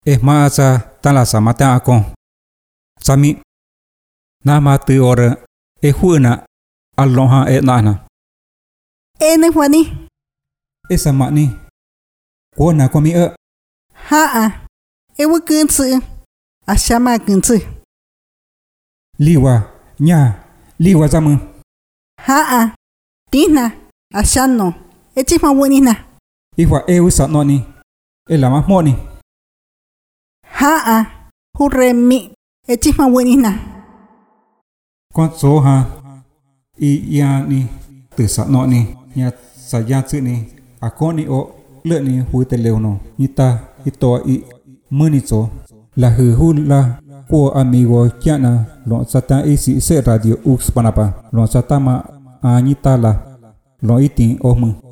Maasa tala samata akon. Sami nama tu ora huana alloha nana. Ne Juani. Sama ni. Kuona komi Ha kunsu. Ashama kunsu. Liwa nya liwa zamu. Ha Tina ashano. Chima wunina. Iwa usa noni. Lama moni. Ha hurremi. Chima wunina. Con ha. Ya ni từ sa noni. Ya saya tsu ni. Akoni o le ni hui te leo no. Nita ito municho. La hu la ko amigo kiana lo sata isi se radio ux panapa. Lo sata ma anita la. Lo iti omu.